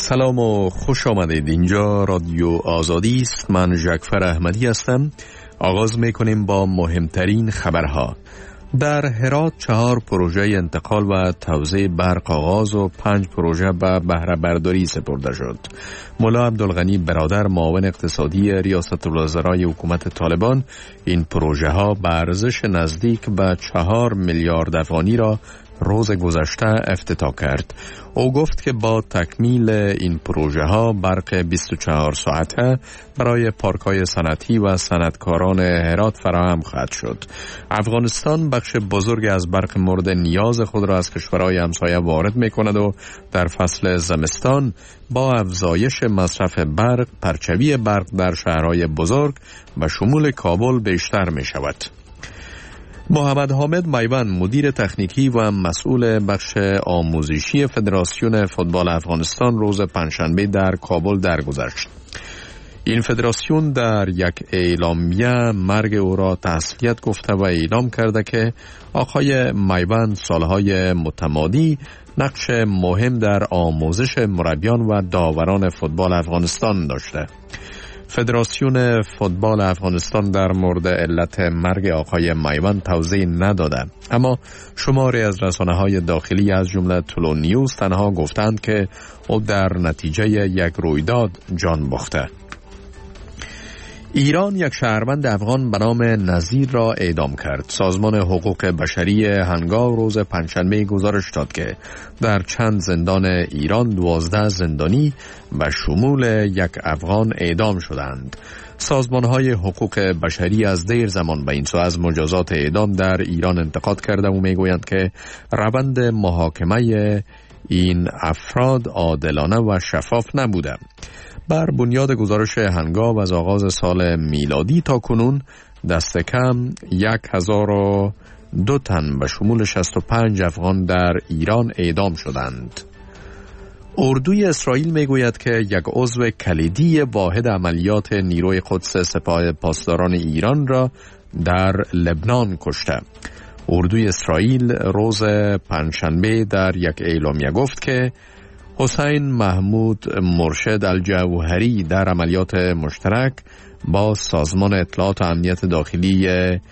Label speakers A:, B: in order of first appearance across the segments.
A: سلام و خوش آمدید. اینجا رادیو آزادی است. من جعفر احمدی هستم. آغاز میکنیم با مهمترین خبرها. در هرات 4 پروژه انتقال و توزیع برق آغاز و 5 پروژه به بهره برداری سپرده شد. مولا عبدالغنی برادر معاون اقتصادی ریاست الوزرای حکومت طالبان این پروژه ها به ارزش نزدیک به 4 میلیارد افغانی را روز گذشته افتتاح کرد. او گفت که با تکمیل این پروژه ها برق 24 ساعته برای پارک‌های صنعتی و صنعتکاران هرات فراهم خواهد شد. افغانستان بخش بزرگ از برق مورد نیاز خود را از کشورهای همسایه وارد می‌کند و در فصل زمستان با افزایش مصرف برق، پرچوی برق در شهرهای بزرگ و شمول کابل بیشتر می‌شود. محمد حامد میوان مدیر تکنیکی و مسئول بخش آموزشی فدراسیون فوتبال افغانستان روز پنجشنبه در کابل درگذشت. این فدراسیون در یک اعلامیه مرگ او را تسلیت گفته و اعلام کرده که آقای میوان سالهای متمادی نقش مهم در آموزش مربیان و داوران فوتبال افغانستان داشته. فدراسیون فوتبال افغانستان در مورد علت مرگ آقای میوان توضیح نداده، اما شماری از رسانه‌های داخلی از جمله طلوع نیوز تنها گفتند که او در نتیجه یک رویداد جان باخته. ایران یک شهروند افغان به نام نظیر را اعدام کرد. سازمان حقوق بشری هنگاو روز پنجشنبه گزارش داد که در چند زندان ایران 12 زندانی و شمول یک افغان اعدام شدند. سازمان‌های حقوق بشری از دیر زمان به این سو از مجازات اعدام در ایران انتقاد کرده و میگویند که روند محاکمه این افراد عادلانه و شفاف نبوده. بر بنیاد گزارش هنگاو از آغاز سال میلادی تا کنون دست کم 1002 تن به شمول 65 افغان در ایران اعدام شدند. اردوی اسرائیل میگوید که یک عضو کلیدی واحد عملیات نیروی قدس سپاه پاسداران ایران را در لبنان کشته. اردوی اسرائیل روز پنجشنبه در یک اعلامیه گفت که حسین محمود مرشد الجوهری در عملیات مشترک با سازمان اطلاعات و امنیت داخلی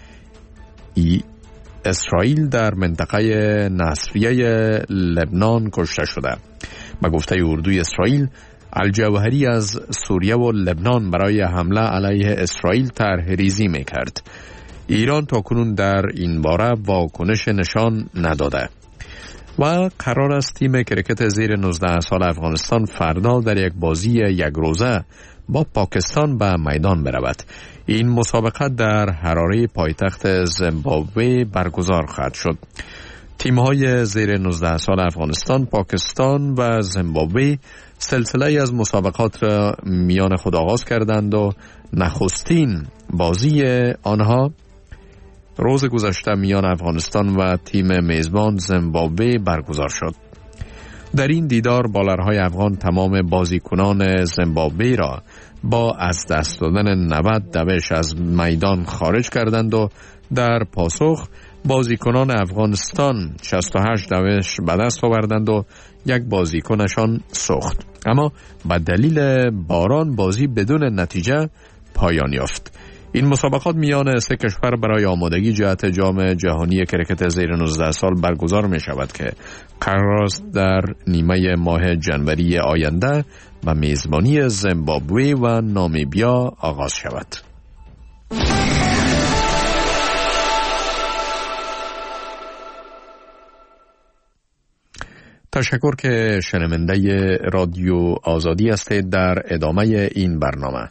A: اسرائیل در منطقه نصریه لبنان کشته شده. به گفته اردوی اسرائیل، الجوهری از سوریه و لبنان برای حمله علیه اسرائیل طرح ریزی میکرد. ایران تاکنون در این باره واکنش نشان نداده. و قرار است تیم کرکت زیر 19 سال افغانستان فردا در یک بازی یک روزه با پاکستان به میدان برود. این مسابقه در حراره پایتخت زیمبابوه برگزار خواهد شد. تیم‌های زیر 19 سال افغانستان، پاکستان و زیمبابوه سلسله از مسابقات را میان خود آغاز کردند و نخستین بازی آنها روز گذشته میان افغانستان و تیم میزبان زیمبابوه برگزار شد. در این دیدار بالرهای افغان تمام بازیکنان زیمبابوه را با از دست دادن 90 دوش از میدان خارج کردند و در پاسخ بازیکنان افغانستان 68 دوش به دست آوردند و یک بازیکنشان سوخت. اما به دلیل باران بازی بدون نتیجه پایان یافت. این مسابقات میان سه کشور برای آمادگی جهت جام جهانی کرکت زیر 19 سال برگزار می شود که قرار است در نیمه ماه جنوری آینده و میزبانی زیمبابوه و نامیبیا آغاز شود. تشکر که شنونده رادیو آزادی هستید. در ادامه این برنامه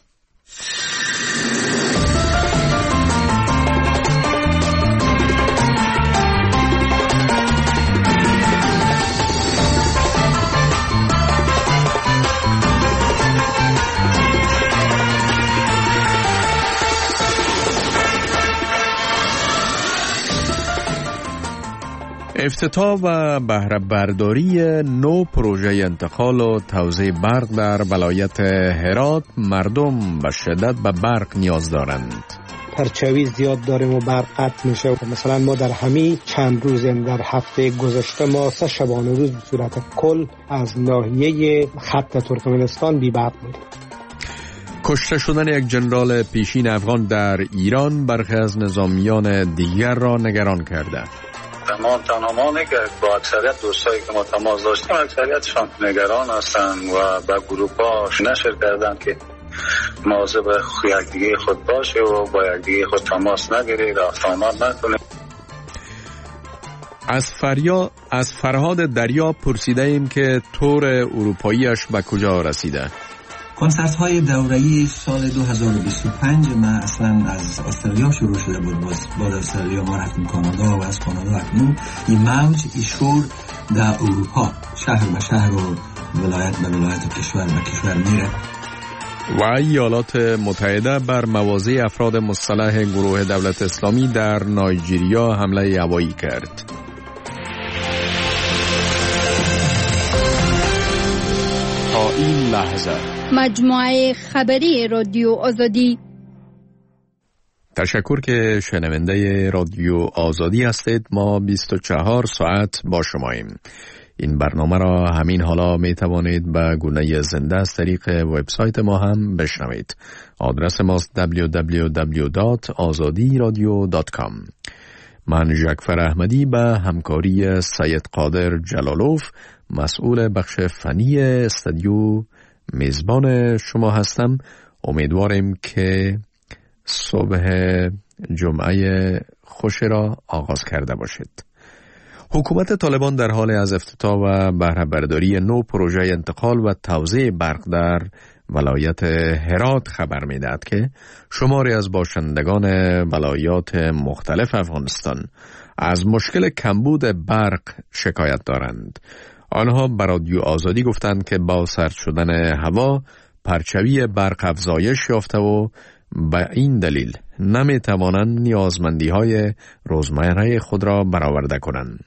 A: افتتاح و بهره برداری 9 پروژه انتقال و توزیع برق در ولایت هرات. مردم به شدت به برق نیاز دارند.
B: پرچاوی زیاد داریم و برق قطع میشه. مثلا ما در همین چند روز در هفته گذشته ما 3 شبانه روز به صورت کل از ناحیه خط ترکمنستان بی برق بودیم.
A: کشته شدن یک جنرال پیشین افغان در ایران برخی از نظامیان دیگر را نگران کرده.
C: ما تمامی که با اکثریت دوستایی که ما تماس داشتیم اکثریتشان نگران هستند و به گروه‌ها نشر کردن که مواظب یکدیگه خود باشه و با یکدیگه خود تماس نگیره، رفت آمد نکنه.
A: از فرهاد دریا پرسیده ایم که تور اروپاییش به کجا رسیده.
D: کنسرت های دوره‌ای سال 2025 ما اصلا از استرالیا شروع شده بود. بعد استرالیا ما رفتیم کانادا و از کانادا اکنون این موج ایشور در اروپا شهر به شهر و ولایت به ولایت و کشور به کشور میره.
A: و ایالات متحده بر مواضع افراد مسلح گروه دولت اسلامی در نایجریا حمله هوایی کرد. تا این لحظه
E: مجموعه خبری رادیو آزادی.
A: تشکر که شنونده رادیو آزادی هستید. ما 24 ساعت با شماییم. این برنامه را همین حالا می توانید به گونه زنده از طریق وبسایت ما هم بشنوید. آدرس ماست www.azadiradio.com. من جعفر احمدی به همکاری سید قادر جلالوف مسئول بخش فنی استودیو میزبان شما هستم. امیدواریم که صبح جمعه خوش را آغاز کرده باشید. حکومت طالبان در حال از افتتاح و بهره برداری نو پروژه انتقال و توزیع برق در ولایت هرات خبر می‌دهد که شماری از باشندگان ولایات مختلف افغانستان از مشکل کمبود برق شکایت دارند. آنها به رادیو آزادی گفتند که با سرد شدن هوا پرچوی برق افزایش یافته و به این دلیل نمی توانند نیازمندی‌های روزمره خود را برآورده کنند.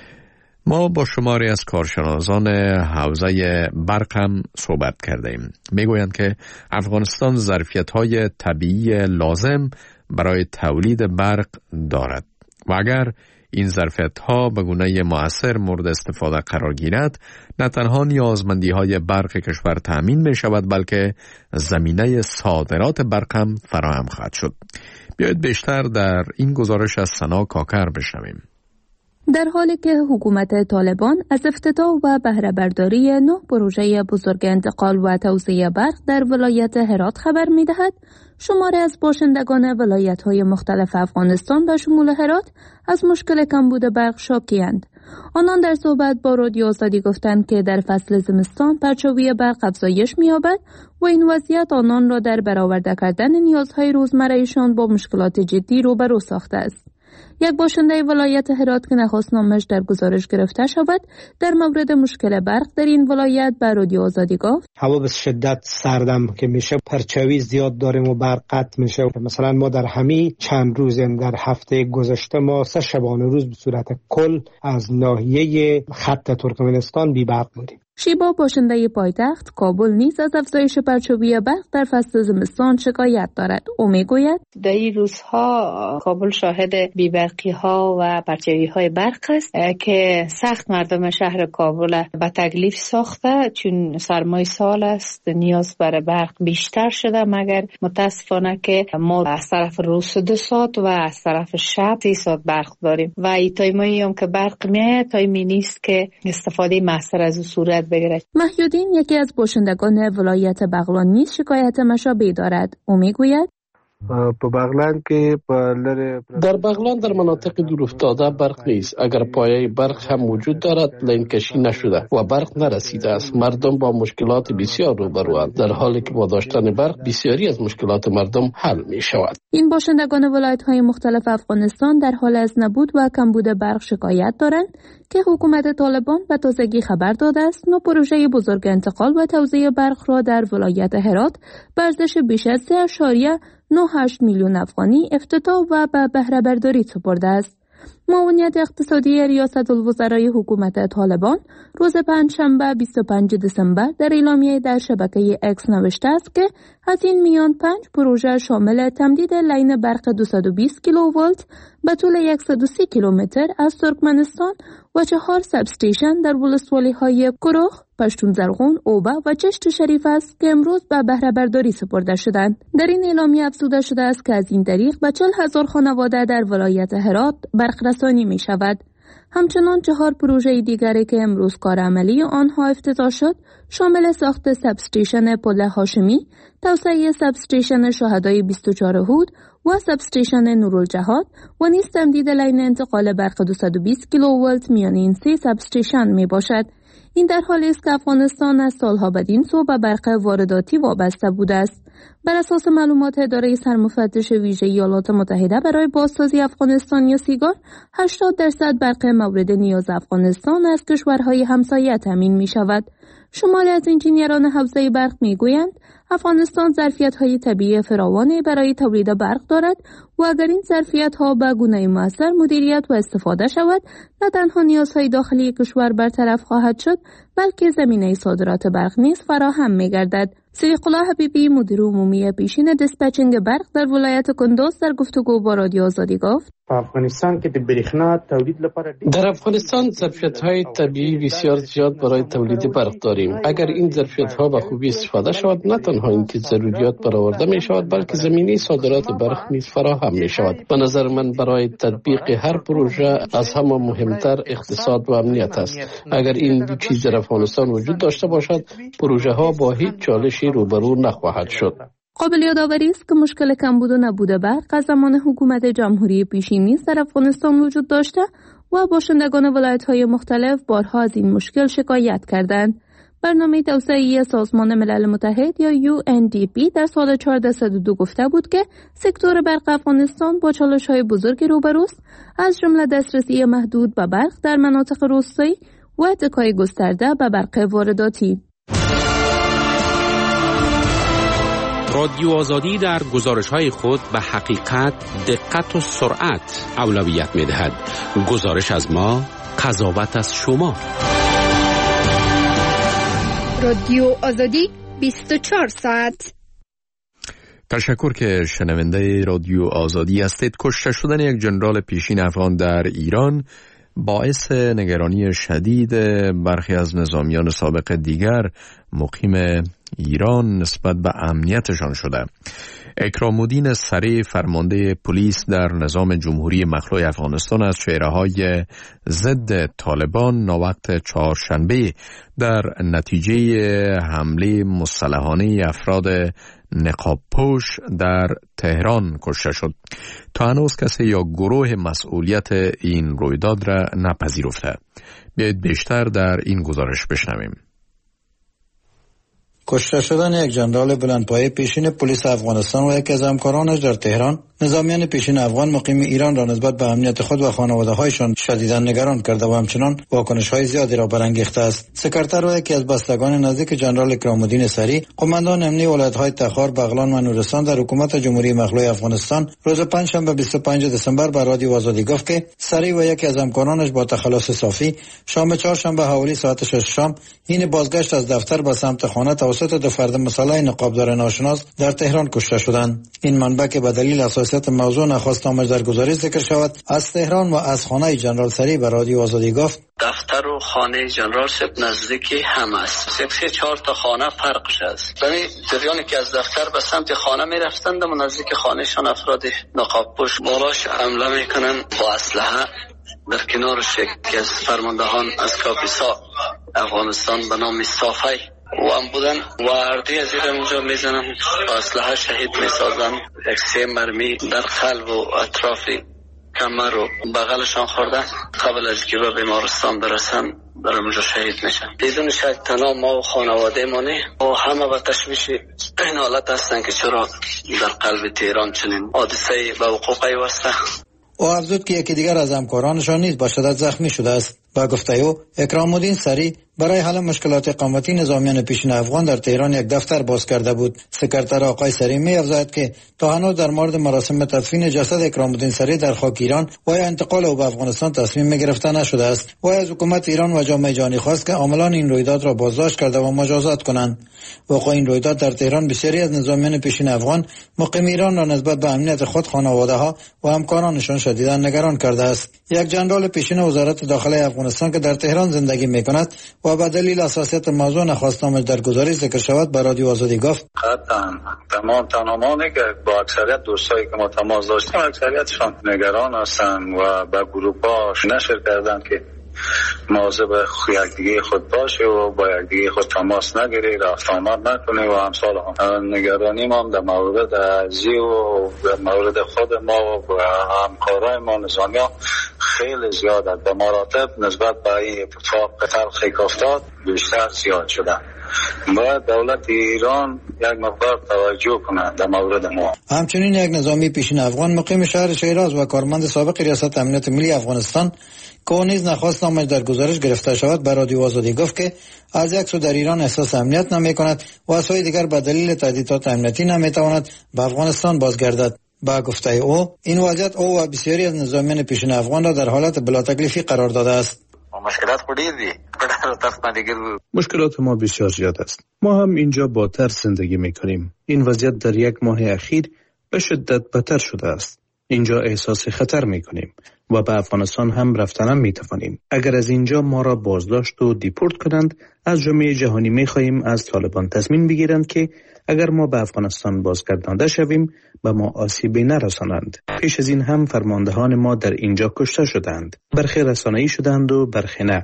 A: ما با شماری از کارشناسان حوزه برق هم صحبت کردیم. میگویند که افغانستان ظرفیت‌های طبیعی لازم برای تولید برق دارد و اگر این ظرفیت‌ها به گونه مؤثر مورد استفاده قرار گیرد، نه تنها نیازمندی‌های برق کشور تأمین می شود بلکه زمینه صادرات برق هم فراهم خواهد شد. بیایید بیشتر در این گزارش از سنا کاکر بشنویم.
F: در حالی که حکومت طالبان از افتتاح و بهره برداری 9 پروژه بزرگ انتقال و توزیع برق در ولایت هرات خبر می‌دهد، شماری از باشندگان ولایت‌های مختلف افغانستان به شمول هرات از مشکل کمبود برق شاکی‌اند. آنان در صحبت با رادیو آزادی گفتند که در فصل زمستان پرچاوی برق افزایش می‌یابد و این وضعیت آنان را در برآورده کردن نیازهای روزمره‌شان با مشکلات جدی روبرو ساخته است. یک باشنده ولایت هرات که نخواست نامش در گزارش گرفته شود در مورد مشکل برق در این ولایت به رادیو آزادی گفت:
B: هوا به شدت سردم که میشه، پرچاوی زیاد داریم و برق قطع میشه. مثلا ما در همین چند روز در هفته گذشته ما 3 شبانه روز به صورت کل از ناحیه خط ترکمنستان بی برق بودیم.
F: شیبا باشنده پایتخت کابل نیز از افزایش پرچاوی برق در فصل زمستان شکایت دارد. او میگوید
G: در این روزها کابل شاهد بی‌برقی ها و پرچاوی های برق است که سخت مردم شهر کابل به تکلیف ساخته، چون سرمای سال است، نیاز برای برق بیشتر شده، مگر متاسفانه که ما از طرف روز 2 ساعت و از طرف شب 3 ساعت برق داریم و این تایمایی هم که برق میاد تایمی نیست که استفاده مؤثر از صورت بگیرد.
F: محیودین یکی از باشندگان ولایت بغلان نیز شکایت مشابهی دارد. او میگوید
H: در بغلان در مناطق دور افتاده برق نیست. اگر پایه برق هم وجود دارد لین کشی نشده و برق نرسیده است. مردم با مشکلات بسیار روبروند، در حالی که با داشتن برق بسیاری از مشکلات مردم حل می شود.
F: این باشندگان ولایت‌های مختلف افغانستان در حال از نبود و کمبود برق شکایت دارند که حکومت طالبان به تازگی خبر داده است نو پروژه بزرگ انتقال و توزیع برق را در ولایت هرات به ارزش بیش از 3.98 میلیون افغانی افتتاح و به بهره برداری سپرده است. معاونیت اقتصادی ریاست الوزرای حکومت طالبان روز پنجشنبه 25 دسامبر در اعلامیه در شبکه اکس نوشته است که از این میان 5 پروژه شامل تمدید لین برق 220 کیلوولت به طول 130 کیلومتر از ترکمنستان و 4 ساب استیشن در ولسوالی‌های کروخ، پشتون زرغون، اوبه و چشت شریف است که امروز به بهره برداری سپرده شدند. در این اعلامیه افزوده شده است که از این طریق به 40,000 خانواده در ولایت هرات برق رسانی می شود. همچنان 4 پروژه دیگری که امروز کار عملی آنها افتتاح شد شامل ساخت ساب استیشن پل هاشمی، توسعه ساب استیشن شهدای 24 هود و ساب استیشن نورالجهاد و نیز تمدید لین انتقال برق 220 کیلوولت میان این 3 ساب استیشن می باشد. این در حالی است که افغانستان از سالها بدین سو به برق وارداتی وابسته بوده است. بر اساس معلومات اداره سرمفتش ویژه ایالات متحده برای بازسازی افغانستان یا سیگار، 80% برق مورد نیاز افغانستان از کشورهای همسایه تامین می شود. شماری از انجینیران حوزه برق می گویند افغانستان ظرفیت‌های طبیعی فراوانی برای تولید برق دارد و اگر این ظرفیت‌ها به گونه مؤثر مدیریت و استفاده شود، نه تنها نیازهای داخلی کشور برطرف خواهد شد، بلکه زمینه صادرات برق نیز فراهم می‌گردد. صدیق الله حبیبی، مدیر عمومی پیشین دیسپچینگ برق در ولایت کندوز، در گفتگو با رادیو آزادی گفت:
B: افغانستان که د بریښنا تولید لپاره
H: در افغانستان ظرفیت‌های طبیعی بسیار زیاد برای تولید برق داریم. اگر این ظرفیت‌ها به خوبی استفاده شود، نه تنها اینکه ضروریات برآورده می شود، بلکه زمینه صادرات برق نیز فراهم می شود. به نظر من برای تطبیق هر پروژه از همه مهمتر اقتصاد و امنیت است. اگر این دو چیز در افغانستان وجود داشته باشد، پروژه ها با هیچ چالشی روبرو نخواهد شد.
F: قابل یادآوری است که مشکل کمبود و نبود برق از زمان حکومت جمهوری پیشین در افغانستان وجود داشته و باشندگان ولایت‌های مختلف بارها از این مشکل شکایت کردند. برنامه توسعه‌ای سازمان ملل متحد یا UNDP در سال 1402 گفته بود که سکتور برق افغانستان با چالش‌های بزرگی روبروست، از جمله دسترسی محدود به برق در مناطق روستایی و اتکای گسترده به برق وارداتی.
I: رادیو آزادی در گزارش‌های خود به حقیقت، دقت و سرعت اولویت می‌دهد. گزارش از ما، قضاوت از شما.
E: رادیو آزادی 24 ساعت.
A: تشکر که شنونده رادیو آزادی هستید. کشته شدن یک ژنرال پیشین افغان در ایران باعث نگرانی شدید برخی از نظامیان سابق دیگر مقیم ایران نسبت به امنیتشان شده. اکرام الدین سری، فرمانده پلیس در نظام جمهوری مخلوع افغانستان، از چهره‌های ضد طالبان ناوقت چهارشنبه در نتیجه حمله مسلحانه افراد نقاب پوش در تهران کشته شد. تا هنوز کسی یا گروه مسئولیت این رویداد را نپذیرفته. بیایید بیشتر در این گزارش بشنویم.
J: کشته شدن یک ژنرال بلندپایه پیشین پلیس افغانستان و یکی از همکارانش در تهران، نظامیان پیشین افغان مقیم ایران را نسبت به امنیت خود و خانواده‌هایشان شدیداً نگران کرده و همچنان واکنش‌های زیادی را برانگیخته است. سکرتر و یکی از بستگان نزدیک ژنرال اکرام الدین سری، قماندان امنی ولایت‌های تخار، بغلان و نورستان در حکومت جمهوری مخلوع افغانستان، روز پنجشنبه 25 دسامبر به رادیو آزادی گفت که سری و یکی از همکارانش با تخلص صافی شام چهارشنبه حوالی ساعت 6 شام حین بازگشت از دفتر به سمت خانه توسط دو فرد مسلح نقابدار ناشناس در تهران کشته شدند. این منبع که به دلیل حساسیت موضوع نخواست نامش در گزارش ذکر شود، از تهران و از خانه ژنرال سری به رادیو آزادی گفت:
K: دفتر و خانه ژنرال سپ نزدیکی هم است. 3-4 تا خانه فرقش است. یعنی جریانی که از دفتر به سمت خانه میرفتند و نزدیک خانهشان افراد نقاب پوش بالاش حمله میکنن با اسلحه. در کنارش یکی از فرماندهان از کاپیسا افغانستان به نام صافی و هم بودن و اردی از این اونجا میزنن با اسلحه شهید میسازن. 3 مرمی در قلب و اطراف کمر و بغلشان خوردن. قبل از که به بیمارستان برسن در اونجا شهید میشن. بدون شک تنها ما و خانواده مانه و همه به تشویش این حالت هستن که چرا در قلب تهران چنین حادثه به وقوع پیوسته.
J: او افزود که یکی دیگر از همکارانشان نیز به شدت زخمی شده است. با گفته او، اکرام الدین سری برای حل مشکلات اقامتی نظامیان پیشین افغان در تهران یک دفتر باز کرده بود. سکرتر آقای سری می افزاید که تا هنوز در مورد مراسم تدفین جسد اکرام الدین سری در خاک ایران و انتقال او به افغانستان تصمیم گرفته نشده است و از حکومت ایران و جامعه جهانی خواست که عاملان این رویداد را بازداشت کرده و مجازات کنند. وقوع این رویداد در تهران بسیاری از نظامیان پیشین افغان مقیم ایران را نسبت به امنیت خود، خانواده‌ها و همکارانشان شدیداً نگران کرده است. یک جنرال پیشین وزارت داخله افغانستان که در تهران زندگی می‌کند و به دلیل حساسیت موضوع نخواست نامش در گزارش ذکر شود به رادیو آزادی گفت:
C: تمام تنهامانی که با اکثریت دوستایی که ما تماس داشتیم اکثریتشان نگران هستند و به گروه‌ها نشر کردند که مواظب یکدیگه خود باشه و با یکدیگه خود تماس نگیری، رفت آمد نکنی و امثال هم. نگرانی ما هم در مورد ازی و در مورد خود ما و همکارای ما نظامیان خیلی زیاد است. به مراتب نسبت به این اتفاق تلخی که افتاد بیشتر زیاد شده. باید دولت ایران یک مقدار توجه کنه در مورد ما.
J: همچنین یک نظامی پیشین افغان مقیم شهر شیراز و کارمند سابق ریاست امنیت ملی افغانستان که او نیز نخواست نامش در گزارش گرفته شود به رادیو آزادی گفت که از یک سو در ایران احساس امنیت نمی کند و از سوی دیگر به دلیل تهدیدات امنیتی نمی تواند به افغانستان بازگردد. با گفته او این وضعیت او و بسیاری از نظامیان پیشین افغان را در حالت بلا تکلیفی قرار داده است.
L: مشکلات ما بسیار زیاد است. ما هم اینجا با ترس زندگی میکنیم. این وضعیت در یک ماه اخیر به شدت بدتر شده است. اینجا احساس خطر میکنیم و به افغانستان هم رفتن میتوانیم. اگر از اینجا ما را بازداشت و دیپورت کنند، از جامعه جهانی میخواهیم از طالبان تضمین بگیرند که اگر ما به افغانستان بازگردانده شویم به ما آسیبی نرسانند. پیش از این هم فرماندهان ما در اینجا کشته شدند. برخی رسانه‌ای شدند و برخی نه.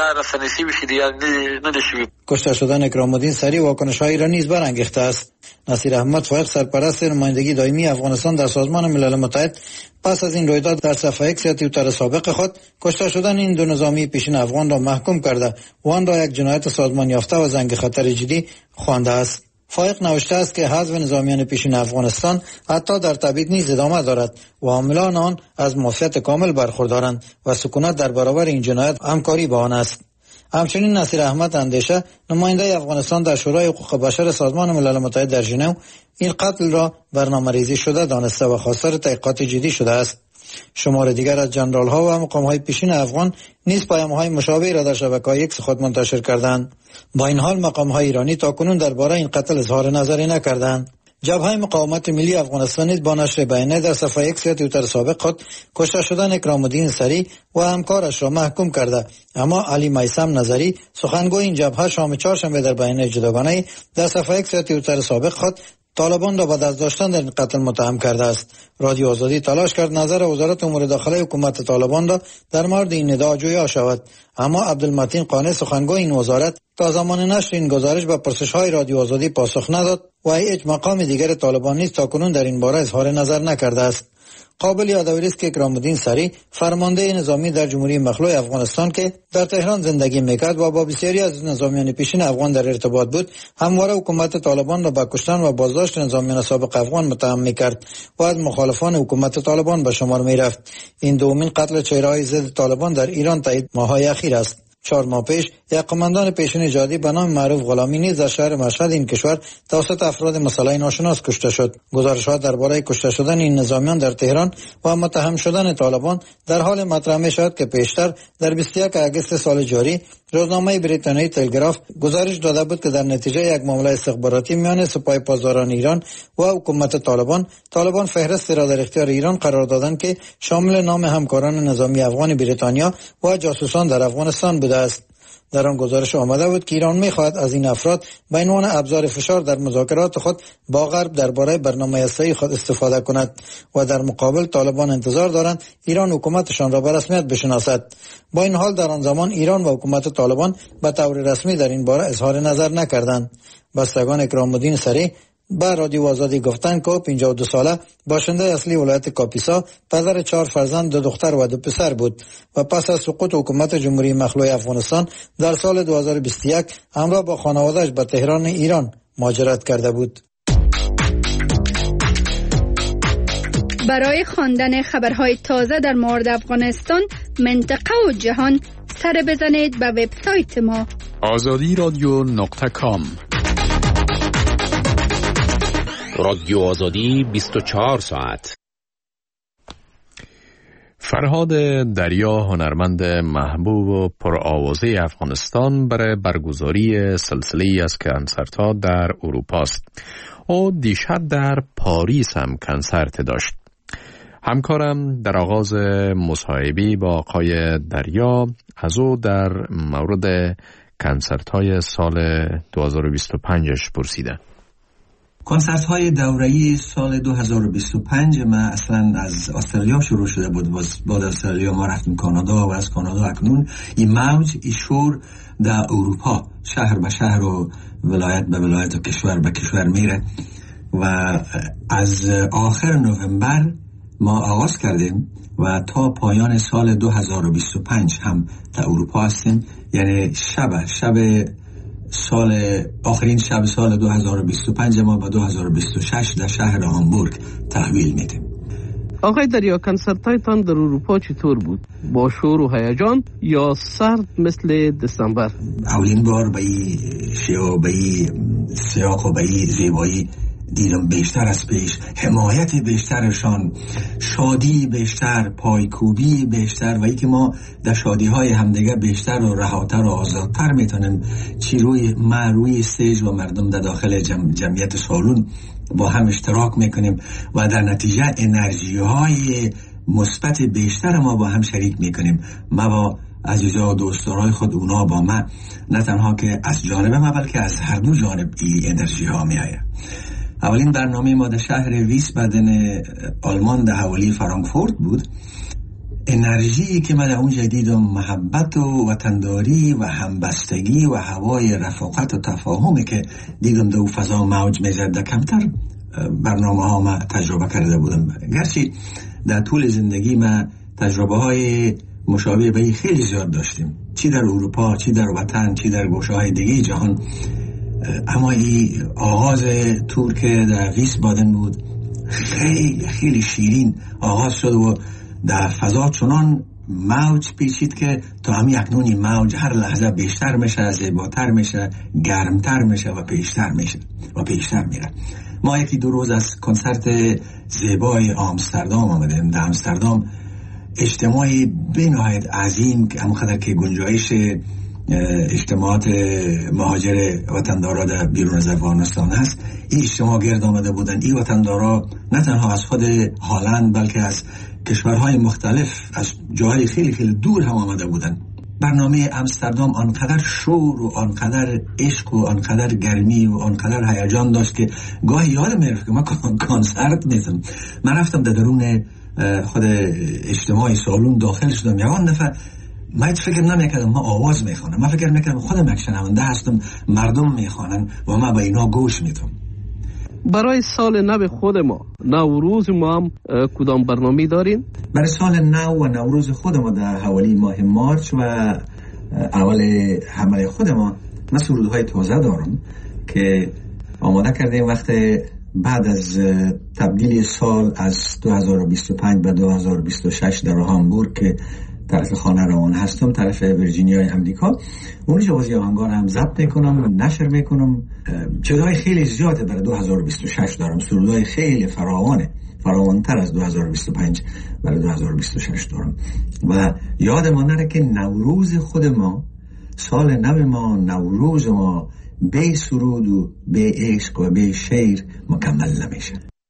J: کشته شدن اکرام الدین سری واکنش‌هایی را نیز برانگیخته است. نصیر احمد فائق سرپرست نمایندگی دائمی افغانستان در سازمان ملل متحد پس از این رویداد در صفحه اکس توییتر سابق خود کشته شدن این دو نظامی پیشین افغان را محکوم کرده و آن را یک جنایت سازمان یافته و زنگ خطر جدی خوانده است. فائق نوشته است که حذف نظامیان پیشین افغانستان حتی در تبعید نیز ادامه دارد و عاملان آن از معافیت کامل برخوردارند و سکونت در برابر این جنایت همکاری با آن است. همچنین نصیر احمد اندیشه نماینده افغانستان در شورای حقوق بشر سازمان ملل متحد در ژنو این قتل را برنامه‌ریزی شده دانسته و خواستار تحقیقات جدی شده است. شمار دیگر از جنرال‌ها و مقام‌های پیشین افغان نیز پیام‌های مشابهی را در شبکه‌های ایکس خود منتشر کردند. با این حال مقام‌های ایرانی تاکنون درباره این قتل اظهار نظری نکردند. جبهه مقاومت ملی افغانستان نیز با نشر بیانیه در صفحه ایکس توییتر سابق خود کشته شدن اکرام الدین سری و همکارش را محکوم کرده، اما علی میثم نظری سخنگوی این جبهه شام چهارشنبه در بیانیه جداگانه در صفحه ایکس توییتر سابق خود طالبان را به دست داشتن در این قتل متهم کرده است. رادیو آزادی تلاش کرد نظر وزارت امور داخله حکومت طالبان را در مورد این ادعا جویا شود، اما عبدالمتین قانع سخنگوی این وزارت تا زمان نشر این گزارش به پرسش‌های رادیو آزادی پاسخ نداد و هیچ مقام دیگر طالبان نیز تاکنون در این باره اظهار نظر نکرده است. قابل یادآوری است که اکرام الدین سری فرمانده نظامی در جمهوری مخلوع افغانستان که در تهران زندگی میکرد و با بسیاری از نظامیان پیشین افغان در ارتباط بود، همواره حکومت طالبان را به کشتن و بازداشت نظامیان سابق افغان متهم میکرد و از مخالفان حکومت طالبان به شمار میرفت. این دومین قتل چهره‌های ضد طالبان در ایران تایید ماه‌های اخیر است. 4 ماه پیش یک قماندان پیشین جهادی به نام معروف غلامی نیز در شهر مشهد این کشور توسط افراد مسلح ناشناس کشته شد. گزارش‌ها درباره کشته شدن این نظامیان در تهران و متهم شدن طالبان در حال مطرح می‌شود که پیشتر در 21 اگست سال جاری روزنامه بریتانیایی تلگراف گزارش داده بود که در نتیجه یک معامله استخباراتی میان سپاه پاسداران ایران و حکومت طالبان فهرستی را در اختیار ایران قرار دادند که شامل نام همکاران نظامی افغان بریتانیا و جاسوسان در افغانستان بوده است. در آن گزارش آمده بود که ایران می‌خواهد از این افراد به عنوان ابزار فشار در مذاکرات خود با غرب درباره برنامه هسته‌ای خود استفاده کند و در مقابل طالبان انتظار دارند ایران حکومتشان را به رسمیت بشناسد. با این حال در آن زمان ایران و حکومت طالبان به طور رسمی در این باره اظهار نظر نکردند. بستگان اکرام الدین سری با رادیو آزادی گفتند که 52 ساله باشنده اصلی ولایت کاپیسا، پدر 4 فرزند، 2 دختر و 2 پسر بود و پس از سقوط حکومت جمهوری مخلوع افغانستان در سال 2021 همراه با خانواده‌اش به تهران ایران مهاجرت کرده بود.
E: برای خواندن خبرهای تازه در مورد افغانستان، منطقه و جهان سر بزنید به وبسایت ما
A: azadi.com.
I: رادیو آزادی 24 ساعت.
A: فرهاد دریا هنرمند محبوب و پرآوازه افغانستان برای برگزاری سلسله از کنسرت‌ها در اروپا است. او دیشب در پاریس هم کنسرت داشت. همکارم در آغاز مصاحبه با آقای دریا از او در مورد کنسرت‌های سال 2025 پرسیده.
D: کنسرت های دوره‌ای سال 2025 ما اصلا از استرالیا شروع شده بود. بعد استرالیا ما رفتیم کانادا و از کانادا اکنون این موج شور در اروپا شهر به شهر و ولایت به ولایت و کشور به کشور میره و از آخر نوامبر ما آغاز کردیم و تا پایان سال 2025 هم در اروپا هستیم. یعنی آخرین شب سال 2025 ما به 2026 در شهر هامبورگ تحویل میدیم.
H: آقای دریا، کنسرتایتان در اروپا چطور بود؟ با شور و هیجان یا سرد مثل دسامبر؟
D: اولین بار به این شیوه، به این سیاق و به این زیبایی دیدم بیشتر از پیش، حمایت بیشترشان، شادی بیشتر، پایکوبی بیشتر و ای که ما در شادی های همدیگه بیشتر و رهاتر و آزادتر میتونیم چی روی استیج و مردم در داخل جمعیت سالون با هم اشتراک میکنیم و در نتیجه انرژی های مثبت بیشتر ما با هم شریک میکنیم. ما با عزیزا و دوستان خود، اونا با ما، نه تنها که از جانب ما بلکه از هر دو جانب این انرژی ها میآید. اولین برنامه ما در شهر ویسبادن آلمان در حوالی فرانکفورت بود. انرژی که من در اونجا دیدم، محبت و وطنداری و همبستگی و هوای رفاقت و تفاهمی که دیدم در فضا موج میزد، در کمتر برنامه ها ما تجربه کرده بودم. گرچه در طول زندگی ما تجربه های مشابه به خیلی زیاد داشتیم، چی در اروپا، چی در وطن، چی در گوشه های دیگه جهان، اما این آغاز تور که در ویسبادن بود خیلی خیلی شیرین آغاز شد و در فضا چنان موج پیچید که تا همین اکنون این موج هر لحظه بیشتر میشه، زیباتر میشه، گرمتر میشه و پیشتر میشه و پیشتر میره. ما یکی دو روز از کنسرت زیبای آمستردام آمدیم. در آمستردام اجتماعی بنهایت عظیم که همونقدر که گنجایش اجتماعات مهاجر وطندارا در بیرون از افغانستان هست، این اجتماع گرد آمده بودن. این وطندارا نه تنها از خود هالند بلکه از کشورهای مختلف، از جاهای خیلی خیلی دور هم آمده بودن. برنامه آمستردام آنقدر شور و آنقدر عشق و آنقدر گرمی و آنقدر هیجان داشت که گاهی یادم میرفت که ما کنسرت نیستم. من رفتم در درون خود اجتماع سالون داخل شدم. یوان دفعه من فکر نمیکردم ما آواز میخوانم، من فکر میکردم خودم یک شنونده هستم، مردم میخوانن و من به اینا گوش میدم.
H: برای سال نو خود ما، نوروز ما هم کدام برنامه دارین؟
D: برای سال نو و نوروز خود ما در حوالی ماه مارچ و اول حمله خود ما، من سرودهای تازه دارم که آماده کردیم وقت بعد از تبدیل سال از 2025 به 2026 در هامبورگ که طرف خانه روان هستم، طرف ویرجینیای امریکا. اونجا بازی آهنگار هم ضبط میکنم، نشر میکنم. چیزهای خیلی زیاده برای 2026 دارم، سرودهای خیلی فراوانتر از 2025 برای 2026 دارم. و یادمان نره که نوروز خود ما، سال نو ما، نوروز ما بی سرود و بی عشق و بی شعر مکمل نمیشه.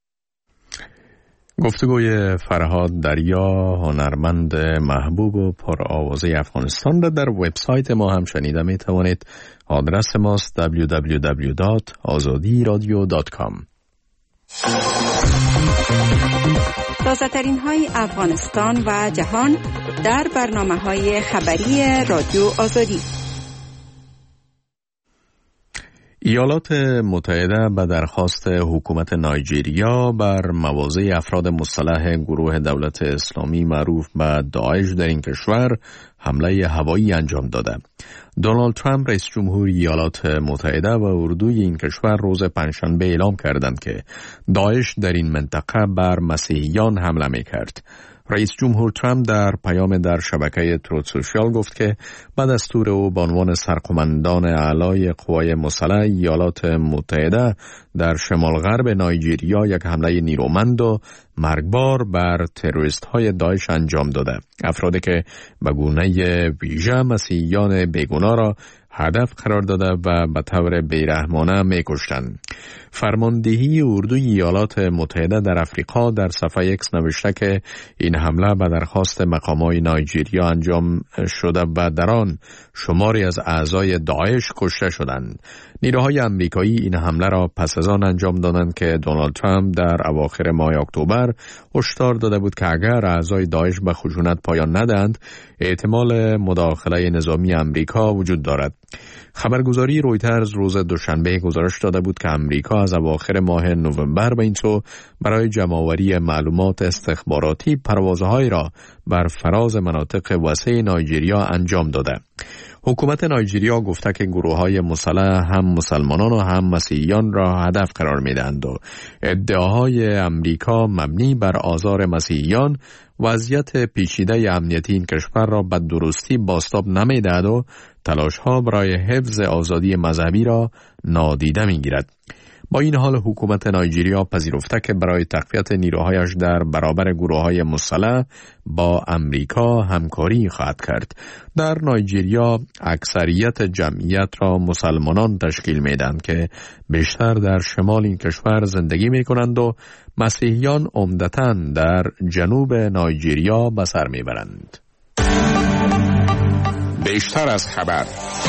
A: گفتگوی فرهاد دریا هنرمند محبوب و پرآوازه افغانستان را در وبسایت ما هم شنیده می توانید. آدرس ماست www.azadiradio.com.
E: تازه‌ترین های افغانستان و جهان در برنامه‌های خبری رادیو آزادی.
A: ایالات متحده به درخواست حکومت نایجریا بر مواضع افراد مسلح گروه دولت اسلامی معروف به داعش در این کشور حمله هوایی انجام داده. دونالد ترامپ رئیس جمهور ایالات متحده و اردوی این کشور روز پنجشنبه اعلام کردند که داعش در این منطقه بر مسیحیان حمله می کرد. رئیس جمهور ترامپ در پیام در شبکه تروت سوشیال گفت که بعد از دستور او به عنوان سرقماندان اعلای قوای مسلح ایالات متحده در شمال غرب نایجیریا یک حمله نیرومند و مرگبار بر تروریست های داعش انجام داده. افرادی که به گونه ویژه مسیحیان بیگناه را هدف قرار داده و به طور بیرحمانه می‌کشتند. فرماندهی اردوی ایالات متحده در افریقا در صفحه اکس نوشته که این حمله به درخواست مقامات نایجیریا انجام شده و در آن شماری از اعضای داعش کشته شدند. نیروهای امریکایی این حمله را پس از آن انجام دادند که دونالد ترامپ در اواخر ماه اکتبر هشدار داده بود که اگر اعضای داعش به خشونت پایان ندهند احتمال مداخله نظامی امریکا وجود دارد. خبرگزاری رویترز روز دوشنبه گزارش داده بود که امریکا از اواخر ماه نوامبر به این سو برای جمع‌آوری معلومات استخباراتی پروازهایی را بر فراز مناطق وسیع نایجیریا انجام داده. حکومت نایجیریا گفته که گروه‌های مسلح هم مسلمانان و هم مسیحیان را هدف قرار می‌دهند و ادعاهای امریکا مبنی بر آزار مسیحیان وضعیت پیچیده امنیتی این کشور را به درستی بازتاب نمی‌دهد و تلاش‌ها برای حفظ آزادی مذهبی را نادیده می‌گیرد. با این حال حکومت نایجیریا پذیرفته که برای تقویت نیروهایش در برابر گروه‌های مسلح با امریکا همکاری خواهد کرد. در نایجیریا اکثریت جمعیت را مسلمانان تشکیل میدهند که بیشتر در شمال این کشور زندگی میکنند و مسیحیان عمدتاً در جنوب نایجیریا به سر میبرند.
I: بیشتر از خبر.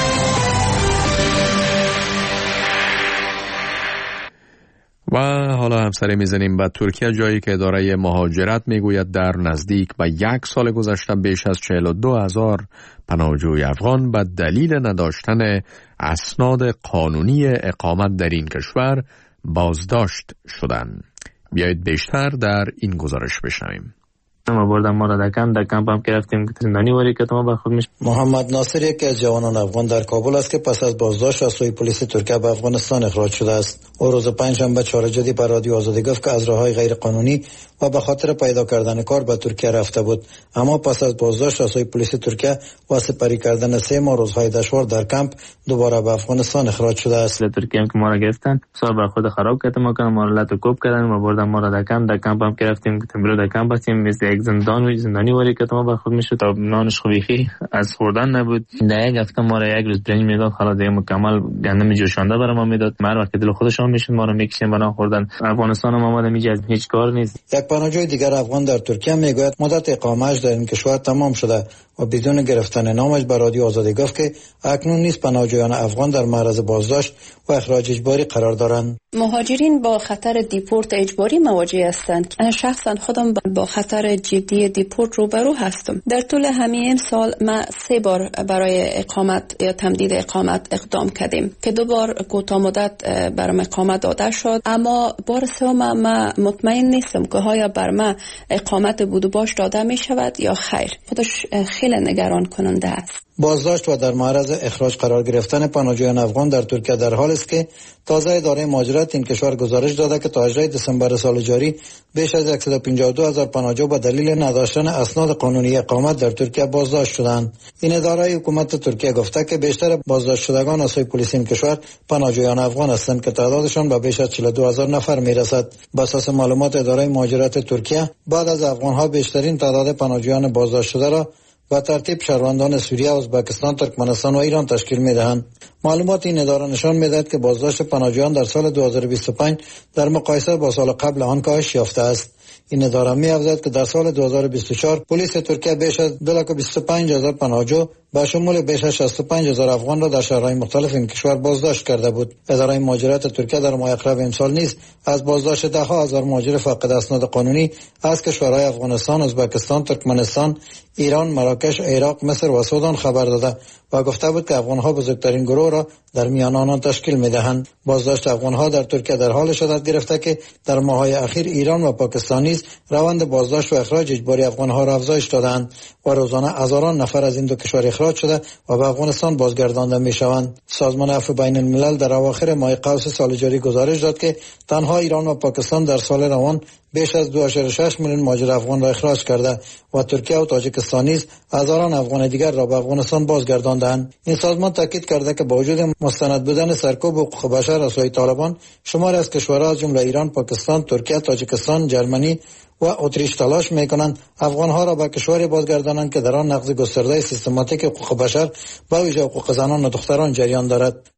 A: و حالا همسری میزنیم به ترکیه، جایی که اداره مهاجرت میگوید در نزدیک به 1 سال گذشته بیش از 42,000 پناهجوی افغان به دلیل نداشتن اسناد قانونی اقامت در این کشور بازداشت شدند. بیایید بیشتر در این گزارش بشنویم.
M: ما بردن ما را در کمپ هم که رفتیم زندانی واری که ما خود میشه.
J: محمد ناصر یکی از جوانان افغان در کابل است که پس از بازداشت از سوی پلیس ترکیه به افغانستان اخراج شده است. او روز پنجشنبه چهار جدی بر رادیو آزادی گفت که از راههای غیر قانونی و به خاطر پیدا کردن کار به ترکیه رفته بود، اما پس از بازداشت از سوی پلیس ترکیه و سپری کردن 3 ماه روزهای دشوار در کمپ دوباره به افغانستان اخراج شده است.
M: ترکیه هم که ما را گرفتن سال بر خود خراب کردن، ما کنم ما را لط و کوب کردن، ما بردن ما را در کمپ هم که رفتیم تمرو در کمپ هستیم مثل یک زندانی واری که ما بر خود میشه تا نانش خویخی از خوردن نبود. در یک هفته ما را 1 روز برنج میداد، حالا دیگه مکمل گندم جوشانده برام ما میداد. من وقتی دل خودشون میشد ما را میکشیم برام خوردن. افغانستان ما آماده میشه هیچ کار نیست.
J: یک پناهجوی دیگر افغان در ترکیه میگوید مدت اقامه‌اش در این کشور تمام شده و بدون گرفتن نامش به رادیو آزادی گفت که اکنون نیز پناهجویان افغان در معرض بازداشت و اخراج اجباری قرار دارند.
N: مهاجرین با خطر دیپورت اجباری مواجه هستند. شخصا خودم با خطر جدی دیپورت روبرو هستم. در طول همین سال ما 3 بار برای اقامت یا تمدید اقامت اقدام کردیم که 2 بار کوتاه مدت برام اقامت داده شد، اما بار سوم ما مطمئن نیستم که آیا بر ما اقامت بود و باش داده می شود یا خیر. خودش خیلی نگران کننده است.
J: بازداشت و در معرض اخراج قرار گرفتن پناهجویان افغان در ترکیه در حالی است که تازه اداره مهاجرت این کشور گزارش داده که تا 18 دسامبر سال جاری بیش از 152,000 پناهجو به دلیل نداشتن اسناد قانونی اقامت در ترکیه بازداشت شدند. این اداره حکومت ترکیه گفته که بیشتر بازداشت شدگان از سوی پلیس این کشور پناهجویان افغان هستند که تعدادشان به بیش از 42,000 نفر میرسد. بر اساس معلومات اداره مهاجرت ترکیه بعد از افغان‌ها بیشترین تعداد پناهجویان بازداشت شده را و ترتیب شهروندان سوریه، ازبکستان، ترکمنستان و ایران تشکیل می‌دهند. معلومات این اداره نشان می‌دهد که بازداشت پناهجویان در سال 2025 در مقایسه با سال قبل آن کاهش یافته است. این اداره می‌افزاید که در سال 2024 پلیس ترکیه بیش از 225,000 پناهجو به شمول بیش از 65,000 افغان را در شهرهای مختلف این کشور بازداشت کرده بود. اداره مهاجرت ترکیه در ماه اقرب امسال نیز از بازداشت 10,000 مهاجر فاقد اسناد قانونی از کشورهای افغانستان، ازبکستان، ترکمنستان، ایران، مراکش، عراق، مصر و سودان خبر داده و گفته بود که افغان‌ها بزرگترین گروه را در میان آنان تشکیل می‌دهند. بازداشت افغان‌ها در ترکیه در حال شدت گرفته که در ماه‌های اخیر ایران و پاکستان نیز روند بازداشت و اخراج اجباری افغان‌ها را افزایش دادند و روزانه هزاران نفر از این دو کشور اخراج اخراج شده و به افغانستان بازگردانده میشوند. سازمان عفو بین الملل در اواخر ماه قوس سال جاری گزارش داد که تنها ایران و پاکستان در سال روان بیش از 2.6 میلیون مهاجر افغان را اخراج کرده و ترکیه و تاجیکستان نیز هزاران افغان دیگر را به افغانستان بازگرداندند. این سازمان تاکید کرده که با وجود مستند بودن سرکوب حقوق بشر از سوی طالبان، شماری از کشورها از جمله ایران، پاکستان، ترکیه، تاجیکستان، جرمنی و اتریش تلاش میکنند افغانها را به کشوری بازگردانند که در آن نقض گسترده سیستماتیک حقوق بشر و ویژه حقوق زنان و دختران جریان دارد.